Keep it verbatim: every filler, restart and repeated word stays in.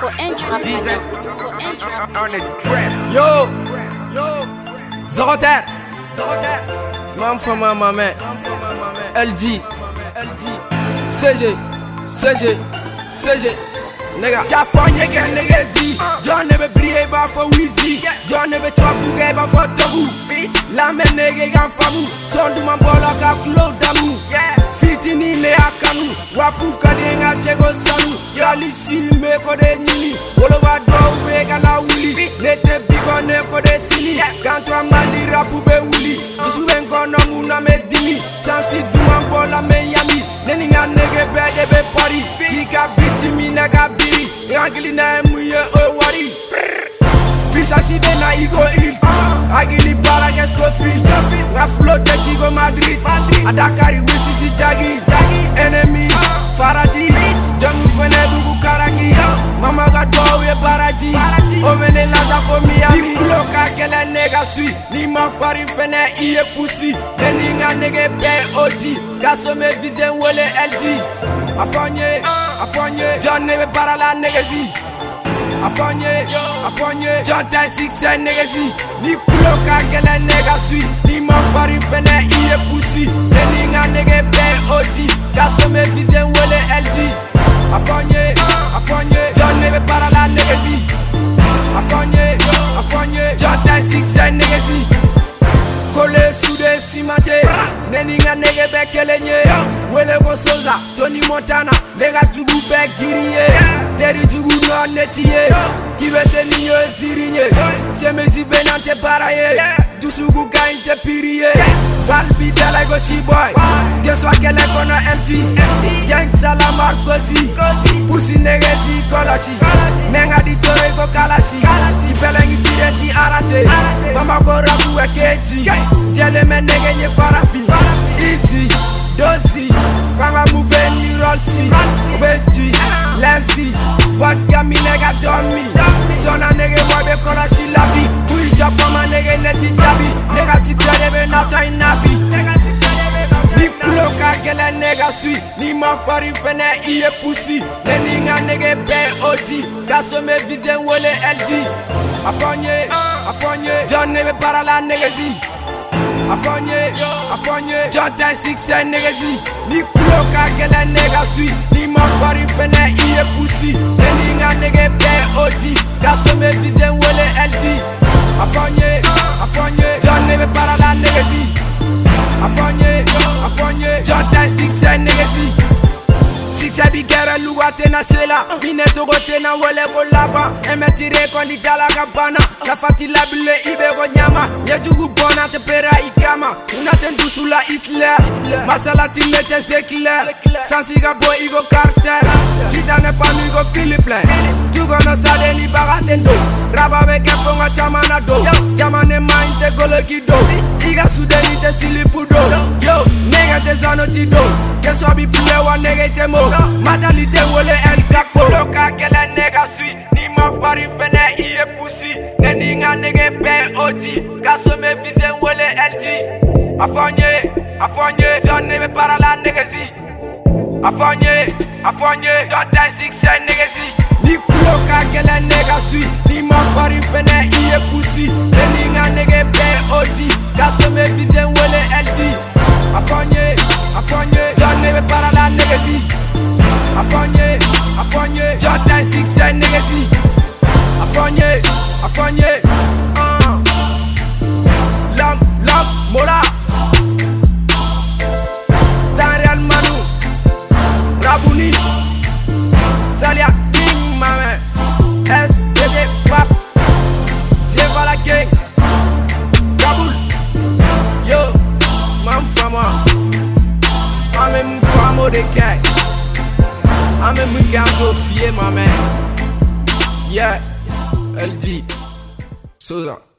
On the trap. Yo, yo, Zoroter, Zoroter. Man from my man, L G, L G, C G, C G, C G. Nigga, Japan yeke nigga zi. John never brille ba for Wizzy. John never talk to get ba for Togu. La men nigga gan famu. Son du man bola ka flow damu. Fifteen in le akanu. Wapu kadenga chego salu. Yali sil me ko de nini. Wolo wa do we gala wuli. Nete biko ne ko de sini. Kanto mali rapu be wuli. Dusu en kono muna me dimi. Sansi du man bola me yami. Neni nga nigga be de be party. Kika biti mi nigga biri. Rangili na muye o wari. Bisa si be na igo il. Agili bara gesto feel. Nga flow de chigo Madrid. Adakari wisi si jagi. Enemy Faradi. Jangu fene bugu karagi. Mama ga dowe baraji. Omene lada for Miami. Ni flow ka kele nega sui. Ni ma fari fene iye pussy. Neni nga nege be O G. Gaso me vision wole L G. Afanye, afanye. John nebe para la negezi. Afanye, afanye. John tie six and negezi. Ni flow ka kele nega sui. Ni ma fari fene iye pussy. Neni nga nege be O G. Gaso me vision wole L G. Afanye, afanye. John nebe para la negezi. Afanye, afanye. John tie six and negezi. Kole sude simate. Neni nga nege be kelenye. Wele go soza, Tony Montana. Nega jugu be giriye. Deri jugu no netiye. Kiwe se ninyo zirinye. Semezi benante baraye. Dusugu ga inte piriye. Balbi dela go she boy. Deswa kele kono empty. Gang salam arkosi. Pussy negezi kolashi. Menga di tore go kalashi. Ibelengi tire ti arate. Mama go rabu e keji. Tell me nigga nye farafi. Easy, dozy. Fama move ni rollsi. Obeti, lensi. Vodka mi nigga don me. Sona nigga boy be kola shi labi. Ui japa ma nigga neti jabi. Nigga si tere be nata inabi. Ni kulo ka kele nigga sui. Ni ma fari fene iye pussy. Neni nga nigga be O G. Gaso me vision wole L G. Afanye, afanye. John nebe para la negezi. Afanye, afanye. John tie six and negezi. Ni kulo ka kele nega sui. Ni ma fari fene iye pussy. Neni nga nege be O G. Gaso me vision wole L G. Afanye, afanye. John nebe para la negezi. Afanye, afanye. John tie six and negezi. Six a bigera luwa tena shela. Mine togo tena wole go laba. Eme tire kondi dala kabana. La fati labile ibe go nyama. Nye jugu bona te pera ikama. Una tendu sula Hitler. Masala ti mete zekler. Sansiga boy igo cartel. Sita ne pa mi go Philippe. Jugo no sade ni bagatendo. Raba beke fonga chamana do. Chamane mind te golo kido. Iga sudeni te silipudo. Yo, nega te zano ti do. Keso bi pule wa nega te mo. Matalite wole El Capo. Loka kele nega sui. Ni ma fari fene iye pussy. Neni nga nege be O G. Gaso me vize wole L G. Afanye, afanye. John nebe para la negezi. Afanye, afanye. John tie six and negezi. Ni kulo ka kele nega sui. Ni ma fari fene iye pussy. Neni nga nege be O G. Gaso me vize wole L G. Afanye, afanye. John nebe para la negezi. Afanye, afanye. John tie six and negezi. Afanye, afanye. Uh. Lam, lam, mola. Darian Manu. Rabuni. Salia King, ma man. S B D Pap. Jevala Gang. Kabul. Yo, mam fama. I'm a famo de kay. I'm a mugambo fier, my man. Yeah, L G. So